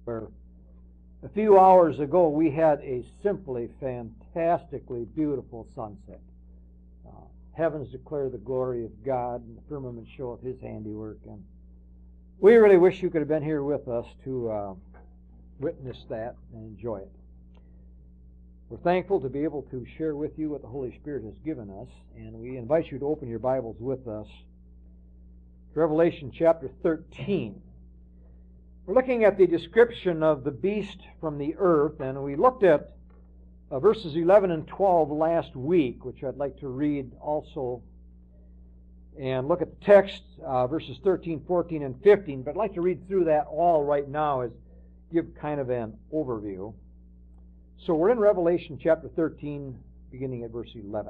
where a few hours ago we had a simply fantastically beautiful sunset. Heavens declare the glory of God, and the firmament showeth His handiwork. And we really wish you could have been here with us to witness that and enjoy it. We're thankful to be able to share with you what the Holy Spirit has given us, and we invite you to open your Bibles with us to Revelation chapter 13. We're looking at the description of the beast from the earth, and we looked at verses 11 and 12 last week, which I'd like to read also, and look at the text, verses 13, 14, and 15, but I'd like to read through that all right now as give kind of an overview. So we're in Revelation chapter 13, beginning at verse 11.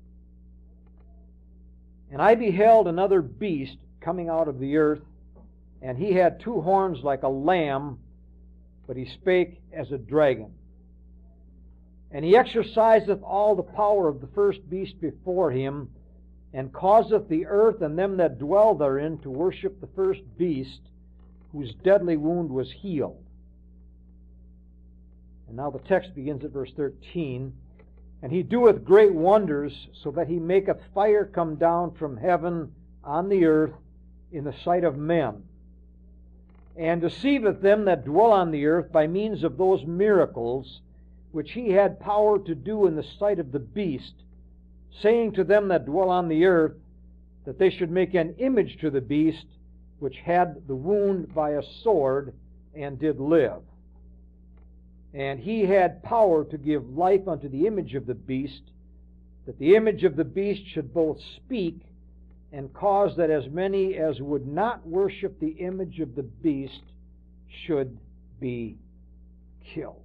And I beheld another beast coming out of the earth, and he had two horns like a lamb, but he spake as a dragon. And he exerciseth all the power of the first beast before him, and causeth the earth and them that dwell therein to worship the first beast, whose deadly wound was healed. And now the text begins at verse 13. And he doeth great wonders, so that he maketh fire come down from heaven on the earth in the sight of men, and deceiveth them that dwell on the earth by means of those miracles which he had power to do in the sight of the beast, saying to them that dwell on the earth that they should make an image to the beast which had the wound by a sword and did live. And he had power to give life unto the image of the beast, that the image of the beast should both speak and cause that as many as would not worship the image of the beast should be killed.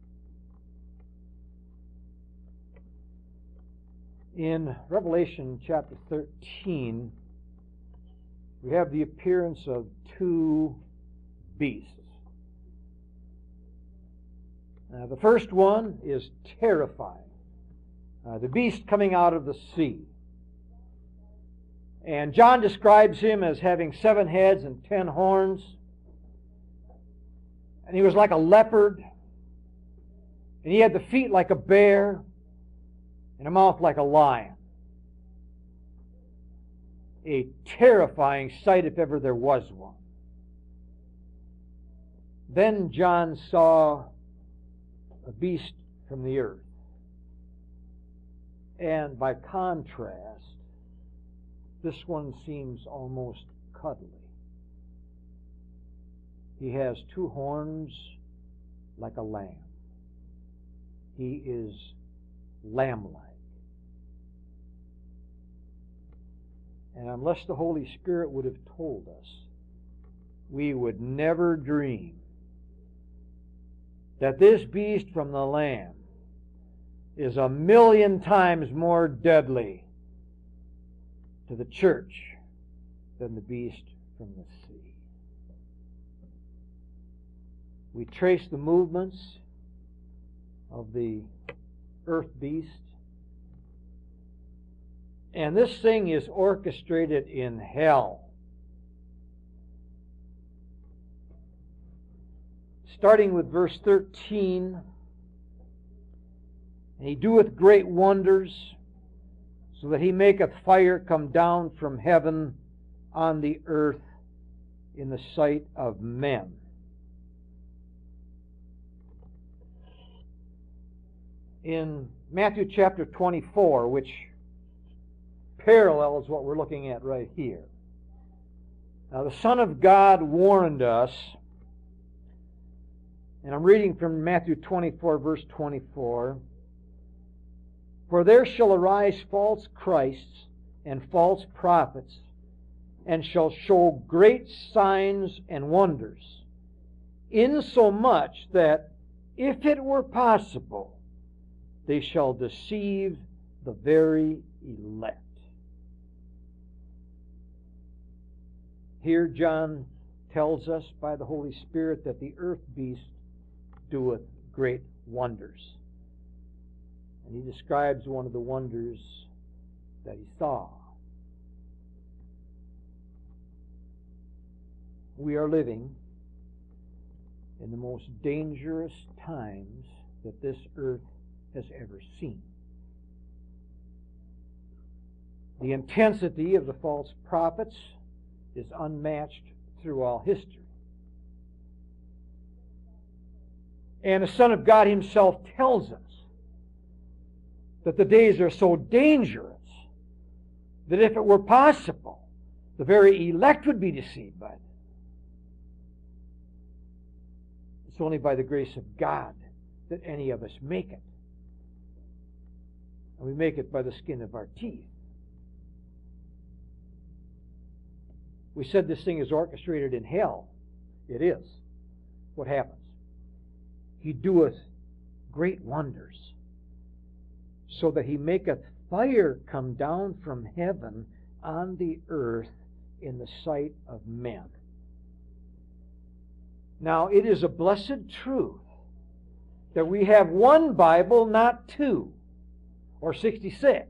In Revelation chapter 13, we have the appearance of two beasts. The first one is terrifying. The beast coming out of the sea. And John describes him as having 7 heads and 10 horns. And he was like a leopard. And he had the feet like a bear and a mouth like a lion. A terrifying sight if ever there was one. Then John saw a beast from the earth. And by contrast, this one seems almost cuddly. He has 2 horns like a lamb. He is lamb-like. And unless the Holy Spirit would have told us, we would never dream that this beast from the lamb is 1,000,000 times more deadly to the church than the beast from the sea. We trace the movements of the earth beast, and this thing is orchestrated in hell. Starting with verse 13, and he doeth great wonders, so that he maketh fire come down from heaven on the earth in the sight of men. In Matthew chapter 24, which parallels what we're looking at right here. Now the Son of God warned us, and I'm reading from Matthew 24, verse 24, for there shall arise false Christs and false prophets, and shall show great signs and wonders, insomuch that, if it were possible, they shall deceive the very elect. Here John tells us by the Holy Spirit that the earth beast doeth great wonders. And he describes one of the wonders that he saw. We are living in the most dangerous times that this earth has ever seen. The intensity of the false prophets is unmatched through all history. And the Son of God Himself tells us that the days are so dangerous that if it were possible, the very elect would be deceived by them. It's only by the grace of God that any of us make it. And we make it by the skin of our teeth. We said this thing is orchestrated in hell. It is. What happens? He doeth great wonders, so that He maketh fire come down from heaven on the earth in the sight of men. Now, it is a blessed truth that we have one Bible, not two, or 66.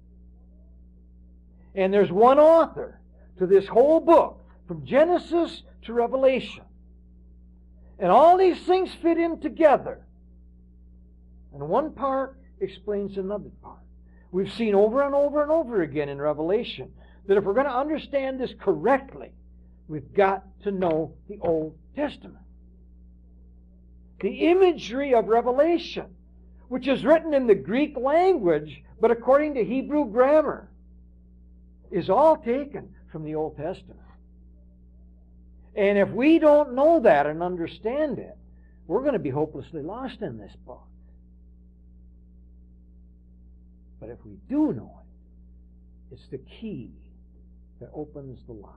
And there's one author to this whole book, from Genesis to Revelation. And all these things fit in together. And one part explains another part. We've seen over and over and over again in Revelation that if we're going to understand this correctly, we've got to know the Old Testament. The imagery of Revelation, which is written in the Greek language, but according to Hebrew grammar, is all taken from the Old Testament. And if we don't know that and understand it, we're going to be hopelessly lost in this book. But if we do know it, it's the key that opens the locks.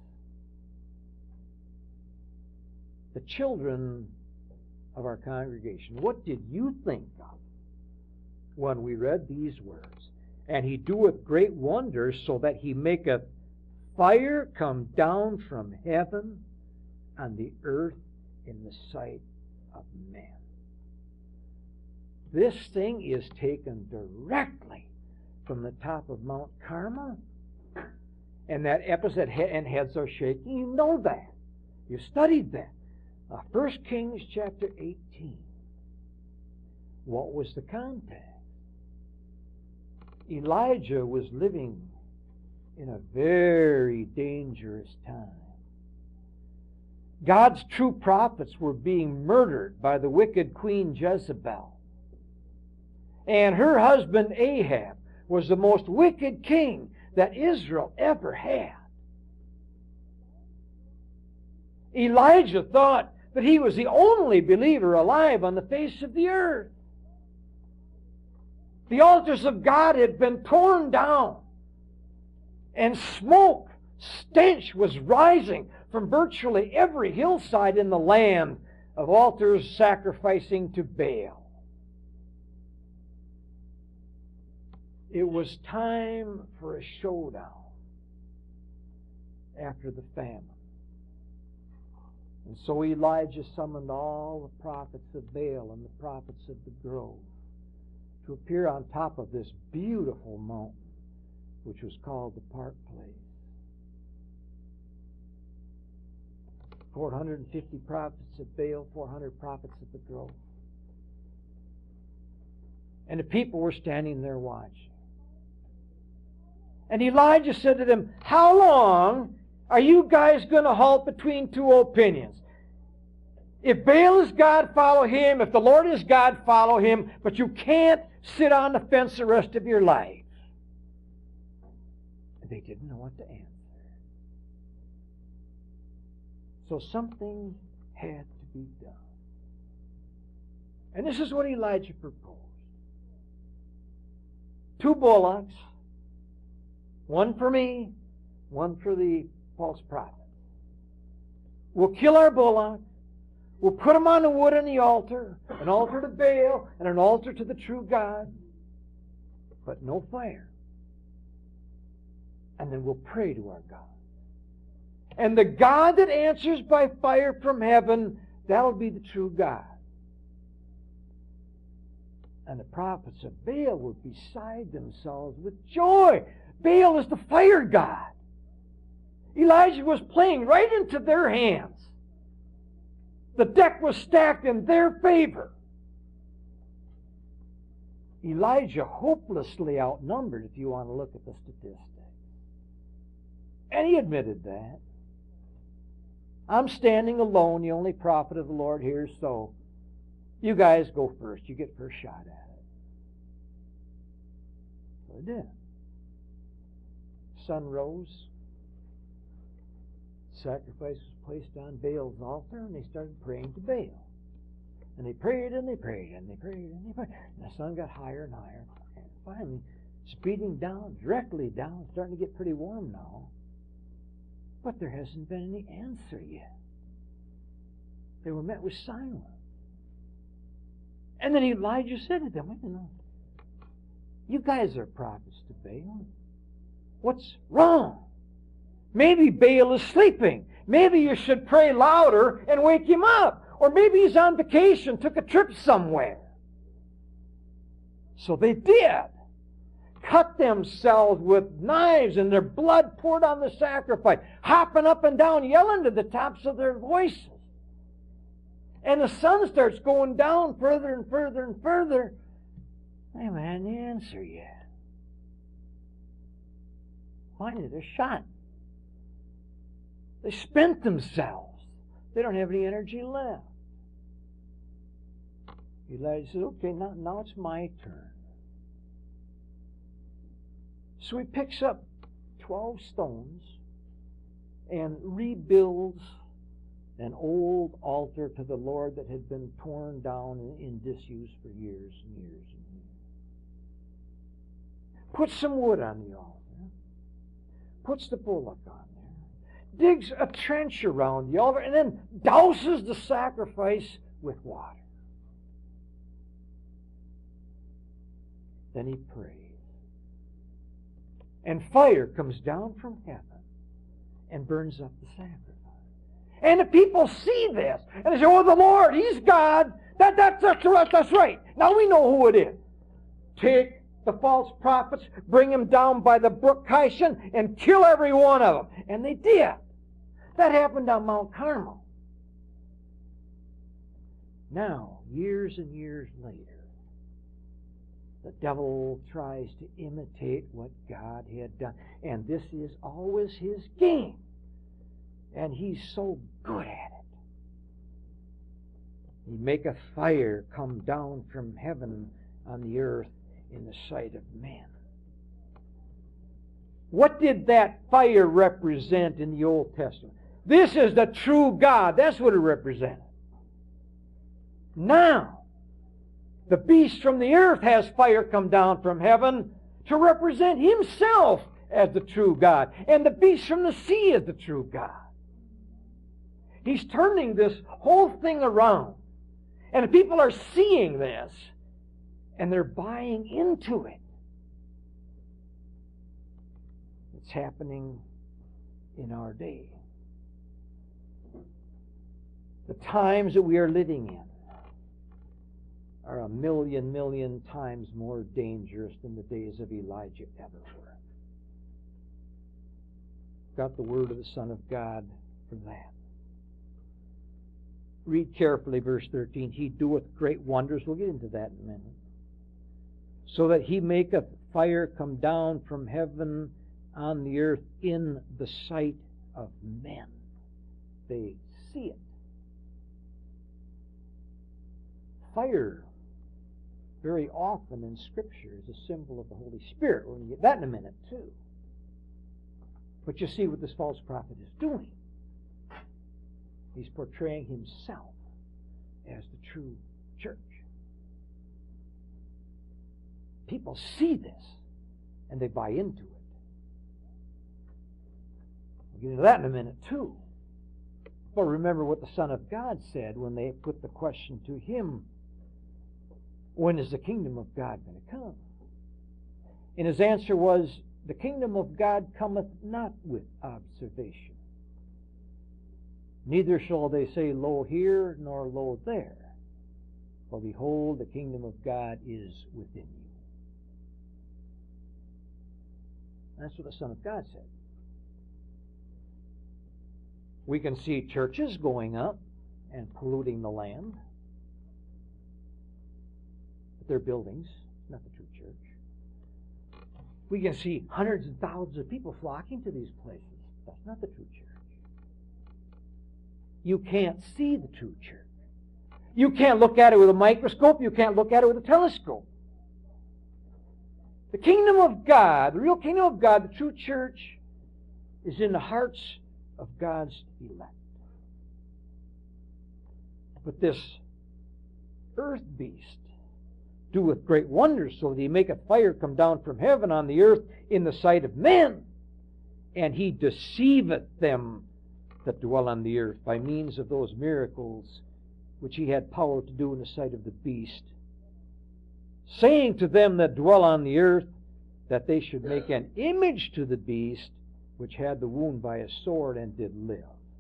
The children of our congregation, what did you think of when we read these words? And He doeth great wonders, so that He maketh fire come down from heaven on the earth in the sight of men. This thing is taken directly from the top of Mount Carmel. And that episode, and heads are shaking. You know that. You studied that. 1 Kings chapter 18. What was the context? Elijah was living in a very dangerous time. God's true prophets were being murdered by the wicked Queen Jezebel. And her husband Ahab was the most wicked king that Israel ever had. Elijah thought that he was the only believer alive on the face of the earth. The altars of God had been torn down, and smoke, stench was rising from virtually every hillside in the land of altars sacrificing to Baal. It was time for a showdown after the famine. And so Elijah summoned all the prophets of Baal and the prophets of the grove to appear on top of this beautiful mountain, which was called the Park Place. 450 prophets of Baal, 400 prophets of the grove. And the people were standing there watching. And Elijah said to them, "How long are you guys going to halt between two opinions? If Baal is God, follow him. If the Lord is God, follow him. But you can't sit on the fence the rest of your life." And they didn't know what to answer. So something had to be done. And this is what Elijah proposed. 2 bullocks, one for me, one for the false prophet. We'll kill our bullock. We'll put them on the wood on the altar, an altar to Baal and an altar to the true God, but no fire. And then we'll pray to our God. And the God that answers by fire from heaven, that'll be the true God. And the prophets of Baal were beside themselves with joy. Baal is the fire god. Elijah was playing right into their hands. The deck was stacked in their favor. Elijah hopelessly outnumbered, if you want to look at the statistics. And he admitted that. I'm standing alone, the only prophet of the Lord here, so you guys go first. You get first shot at it. So they did. Sun rose. Sacrifice was placed on Baal's altar, and they started praying to Baal. And they prayed, and they prayed, and they prayed, and they prayed. And the sun got higher and higher. And finally, speeding down, directly down, starting to get pretty warm now. But there hasn't been any answer yet. They were met with silence. And then Elijah said to them, wait a minute. You guys are prophets to Baal. What's wrong? Maybe Baal is sleeping. Maybe you should pray louder and wake him up. Or maybe he's on vacation, took a trip somewhere. So they did. Cut themselves with knives and their blood poured on the sacrifice, hopping up and down, yelling to the tops of their voices. And the sun starts going down further and further and further. They haven't had the answer yet. Finally, they're shot. They spent themselves. They don't have any energy left. Elijah says, okay, now it's my turn. So he picks up 12 stones and rebuilds an old altar to the Lord that had been torn down and in disuse for years and years and years. Puts some wood on the altar. Puts the bullock on there. Digs a trench around the altar and then douses the sacrifice with water. Then he prays. And fire comes down from heaven and burns up the sacrifice. And the people see this. And they say, oh, the Lord, He's God. That's right. Now we know who it is. Take the false prophets, bring them down by the brook Kishon, and kill every one of them. And they did. That happened on Mount Carmel. Now, years and years later, the devil tries to imitate what God had done. And this is always his game. And he's so good at it. He maketh fire come down from heaven on the earth in the sight of men. What did that fire represent in the Old Testament? This is the true God. That's what it represented. Now, the beast from the earth has fire come down from heaven to represent himself as the true God. And the beast from the sea is the true God. He's turning this whole thing around. And the people are seeing this, and they're buying into it. It's happening in our day. The times that we are living in are a million times more dangerous than the days of Elijah ever were. Got the word of the Son of God for that. Read carefully verse 13. He doeth great wonders. We'll get into that in a minute. So that he maketh fire come down from heaven on the earth in the sight of men. They see it. Fire, very often in Scripture, is a symbol of the Holy Spirit. We're going to get that in a minute, too. But you see what this false prophet is doing. He's portraying himself as the true church. People see this, and they buy into it. We'll get into that in a minute, too. But remember what the Son of God said when they put the question to him, when is the kingdom of God going to come? And his answer was, the kingdom of God cometh not with observation. Neither shall they say, lo here, nor lo there. For behold, the kingdom of God is within you. That's what the Son of God said. We can see churches going up and polluting the land. But they're buildings, not the true church. We can see hundreds and thousands of people flocking to these places. That's not the true church. You can't see the true church. You can't look at it with a microscope. You can't look at it with a telescope. The kingdom of God, the real kingdom of God, the true church, is in the hearts of God's elect. But this earth beast doeth great wonders, so that he maketh fire come down from heaven on the earth in the sight of men, and he deceiveth them that dwell on the earth by means of those miracles which he had power to do in the sight of the beast, saying to them that dwell on the earth that they should make an image to the beast which had the wound by a sword and did live.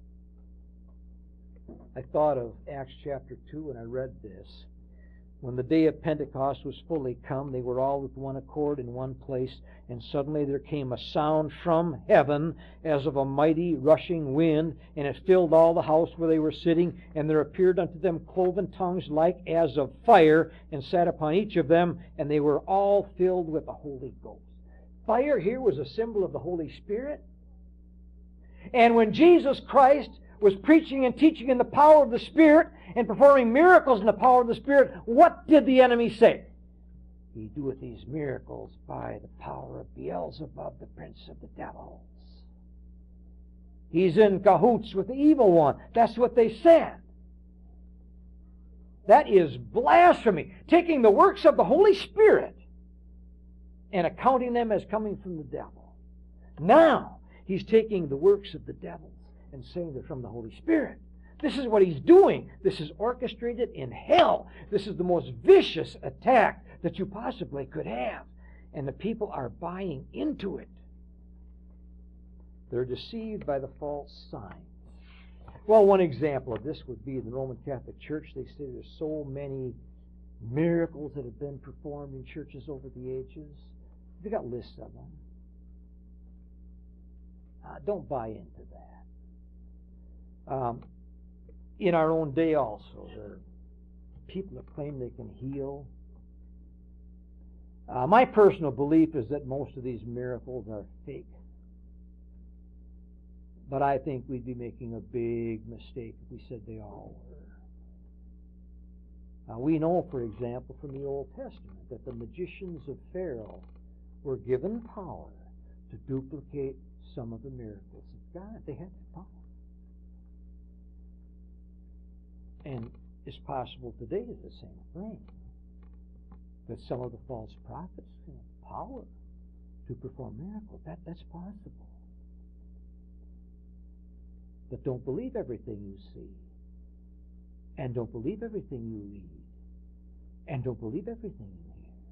I thought of Acts chapter 2 when I read this. When the day of Pentecost was fully come, they were all with one accord in one place, and suddenly there came a sound from heaven as of a mighty rushing wind, and it filled all the house where they were sitting, and there appeared unto them cloven tongues like as of fire, and sat upon each of them, and they were all filled with the Holy Ghost. Fire here was a symbol of the Holy Spirit. And when Jesus Christ was preaching and teaching in the power of the Spirit and performing miracles in the power of the Spirit, what did the enemy say? He doeth these miracles by the power of Beelzebub, the prince of the devils. He's in cahoots with the evil one. That's what they said. That is blasphemy. Taking the works of the Holy Spirit and accounting them as coming from the devil. Now, he's taking the works of the devils and saying they're from the Holy Spirit. This is what he's doing. This is orchestrated in hell. This is the most vicious attack that you possibly could have. And the people are buying into it. They're deceived by the false signs. Well, one example of this would be the Roman Catholic Church. They say there's so many miracles that have been performed in churches over the ages. They got lists of them. Don't buy into that. In our own day also, there are people that claim they can heal. My personal belief is that most of these miracles are fake. But I think we'd be making a big mistake if we said they all were. We know, for example, from the Old Testament that the magicians of Pharaoh were given power to duplicate some of the miracles of God. They had the power. And it's possible today is the same thing. That some of the false prophets have power to perform miracles. That's possible. But don't believe everything you see. And don't believe everything you read. And don't believe everything you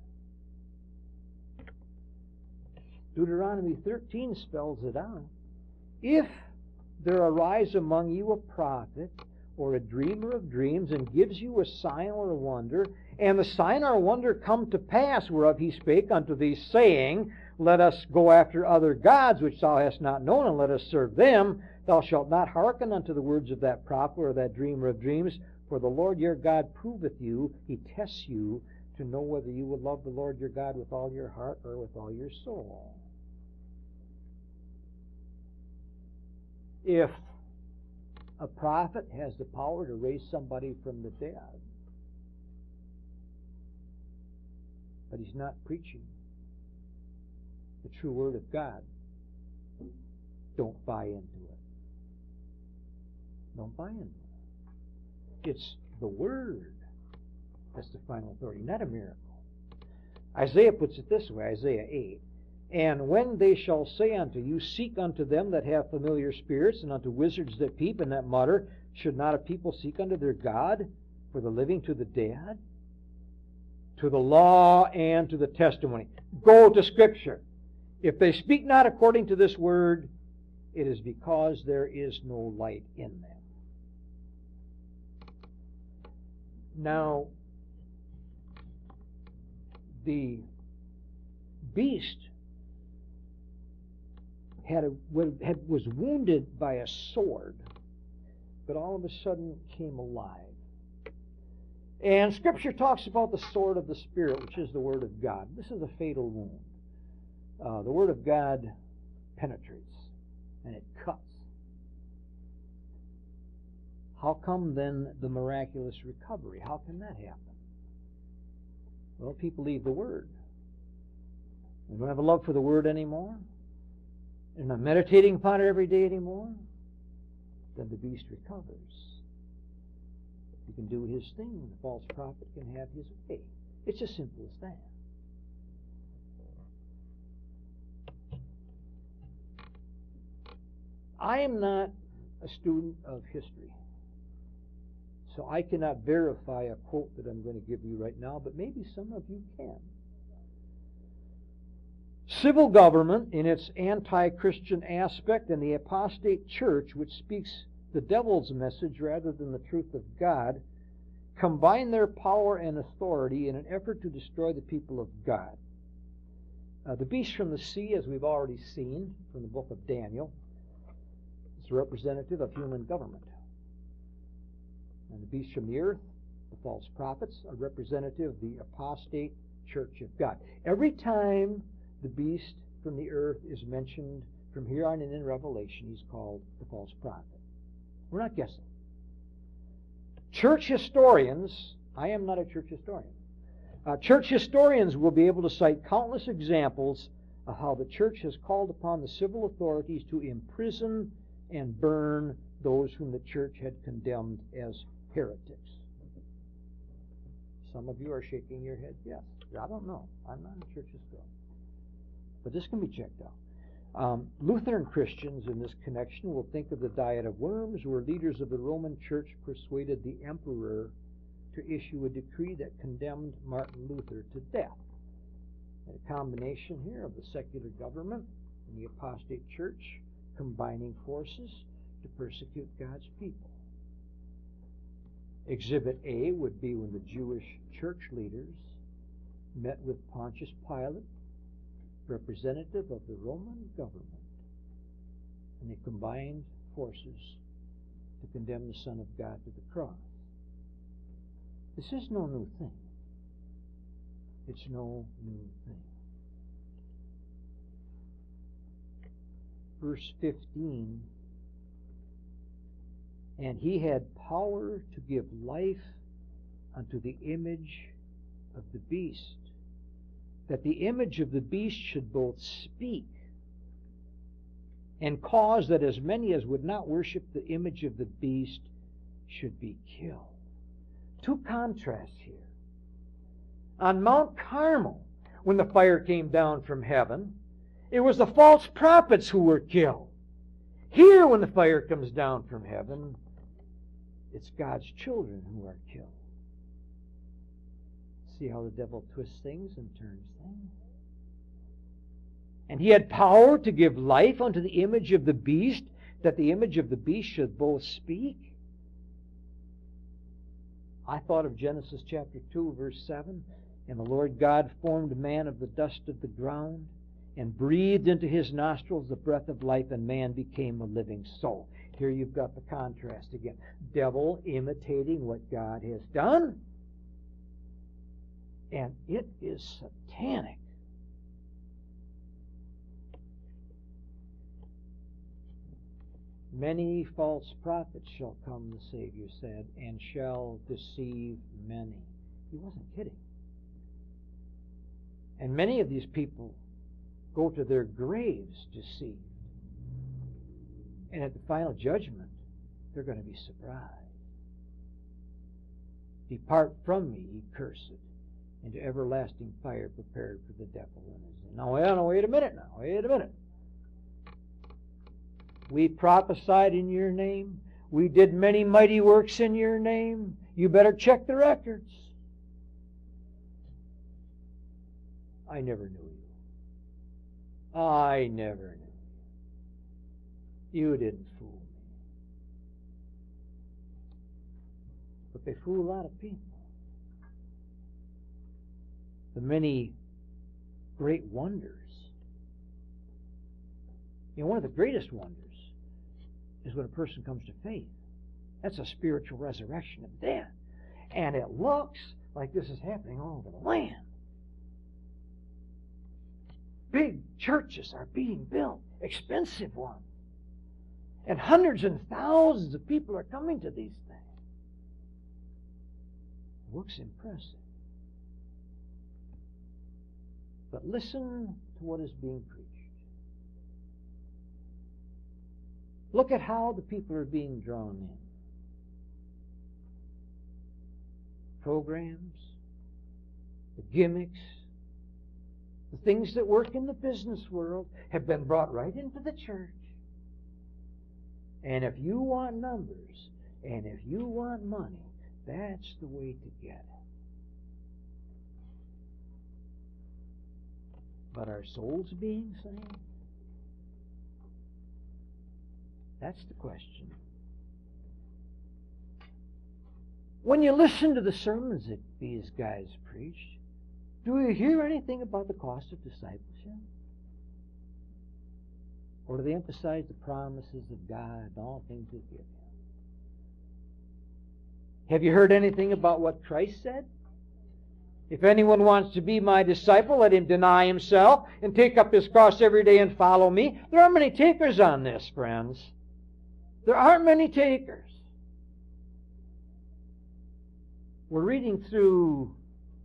hear. Deuteronomy 13 spells it out. If there arise among you a prophet or a dreamer of dreams, and gives you a sign or a wonder, and the sign or wonder come to pass whereof he spake unto thee, saying, Let us go after other gods which thou hast not known, and let us serve them, thou shalt not hearken unto the words of that prophet or that dreamer of dreams, for the Lord your God proveth you, he tests you, to know whether you will love the Lord your God with all your heart or with all your soul. If a prophet has the power to raise somebody from the dead, but he's not preaching the true Word of God, don't buy into it. Don't buy into it. It's the Word that's the final authority, not a miracle. Isaiah puts it this way, Isaiah 8. And when they shall say unto you, Seek unto them that have familiar spirits, and unto wizards that peep and that mutter, should not a people seek unto their God, for the living to the dead? To the law and to the testimony. Go to Scripture. If they speak not according to this word, it is because there is no light in them. Now, the beast was wounded by a sword but all of a sudden came alive. And Scripture talks about the sword of the Spirit, which is the Word of God. This is a fatal wound. The Word of God penetrates, and it cuts. How come then the miraculous recovery? How can that happen? Well, people leave the Word. They don't have a love for the Word anymore. They're not meditating upon it every day anymore. Then the beast recovers. He can do his thing. The false prophet can have his way. It's as simple as that. I am not a student of history, so I cannot verify a quote that I'm going to give you right now, but maybe some of you can. Civil government, in its anti-Christian aspect, and the apostate church, which speaks the devil's message rather than the truth of God, combine their power and authority in an effort to destroy the people of God. The beast from the sea, as we've already seen from the book of Daniel, is a representative of human government. And the beast from the earth, the false prophets, are representative of the apostate church of God. Every time the beast from the earth is mentioned from here on in Revelation, he's called the false prophet. We're not guessing. Church historians, I am not a church historian, church historians will be able to cite countless examples of how the church has called upon the civil authorities to imprison and burn those whom the church had condemned as heretics. Some of you are shaking your head, yes. I don't know. I'm not a church historian. But this can be checked out. Lutheran Christians in this connection will think of the Diet of Worms, where leaders of the Roman Church persuaded the emperor to issue a decree that condemned Martin Luther to death. A combination here of the secular government and the apostate church combining forces to persecute God's people. Exhibit A would be when the Jewish church leaders met with Pontius Pilate, representative of the Roman government, and they combined forces to condemn the Son of God to the cross. This is no new thing. It's no new thing. Verse 15, and he had power to give life unto the image of the beast, that the image of the beast should both speak and cause that as many as would not worship the image of the beast should be killed. Two contrasts here. On Mount Carmel, when the fire came down from heaven, it was the false prophets who were killed. Here, when the fire comes down from heaven, it's God's children who are killed. See how the devil twists things and turns things? And he had power to give life unto the image of the beast, that the image of the beast should both speak. I thought of Genesis chapter 2, verse 7. And the Lord God formed man of the dust of the ground, and breathed into his nostrils the breath of life, and man became a living soul. Here you've got the contrast again. Devil imitating what God has done, and it is satanic. Many false prophets shall come, the Savior said, and shall deceive many. He wasn't kidding. And many of these people go to their graves deceived. And at the final judgment, they're going to be surprised. Depart from me, ye cursed, into everlasting fire prepared for the devil and his. Now, wait a minute now. Wait a minute. We prophesied in your name. We did many mighty works in your name. You better check the records. I never knew you. I never knew you. You didn't fool me. But they fool a lot of people. The many great wonders. You know, one of the greatest wonders is when a person comes to faith That's a spiritual resurrection of death. And it looks like this is happening all over the land. Big churches are being built, expensive ones. And hundreds and thousands of people are coming to these things. It looks impressive. But listen to what is being preached. Look at how the people are being drawn in. Programs, the gimmicks, the things that work in the business world have been brought right into the church. And if you want numbers, and if you want money, that's the way to get it. But are souls being saved? That's the question. When you listen to the sermons that these guys preach, do you hear anything about the cost of discipleship? Or do they emphasize the promises of God and all things He's given? Have you heard anything about what Christ said? If anyone wants to be my disciple, let him deny himself and take up his cross every day and follow me. There aren't many takers on this, friends. There aren't many takers. We're reading through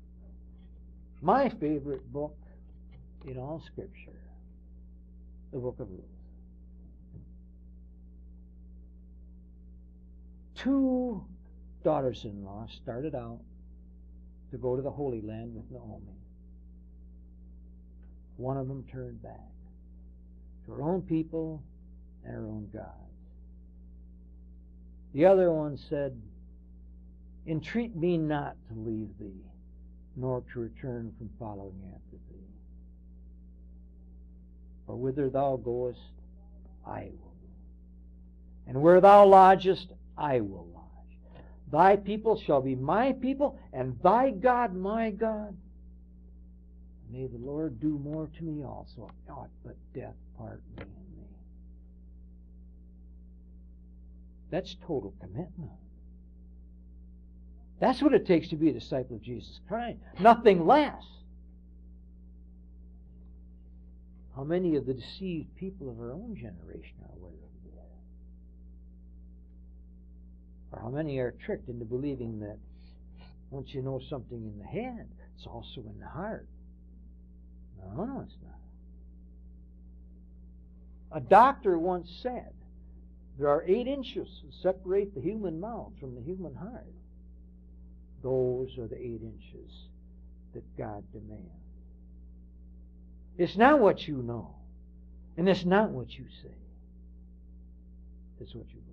my favorite book in all Scripture, the book of Ruth. 2 daughters-in-law started out to go to the Holy Land with Naomi. One of them turned back to her own people and her own gods. The other one said, "Entreat me not to leave thee, nor to return from following after thee. For whither thou goest, I will go. And where thou lodgest, I will lodge. Thy people shall be my people, and thy God my God. May the Lord do more to me also, if naught but death part me and thee." That's total commitment. That's what it takes to be a disciple of Jesus Christ. Nothing less. How many of the deceived people of our own generation are aware of this? Or how many are tricked into believing that once you know something in the head, it's also in the heart? No, it's not. A doctor once said, there are 8 inches that separate the human mouth from the human heart. Those are the 8 inches that God demands. It's not what you know, and it's not what you say. It's what you believe.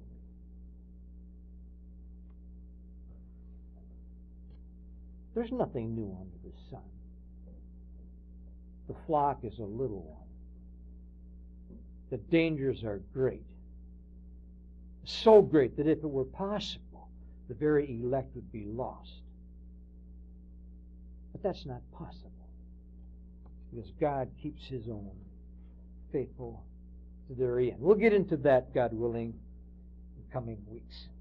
There's nothing new under the sun. The flock is a little one. The dangers are great. So great that if it were possible, the very elect would be lost. But that's not possible, because God keeps His own faithful to their end. We'll get into that, God willing, in coming weeks.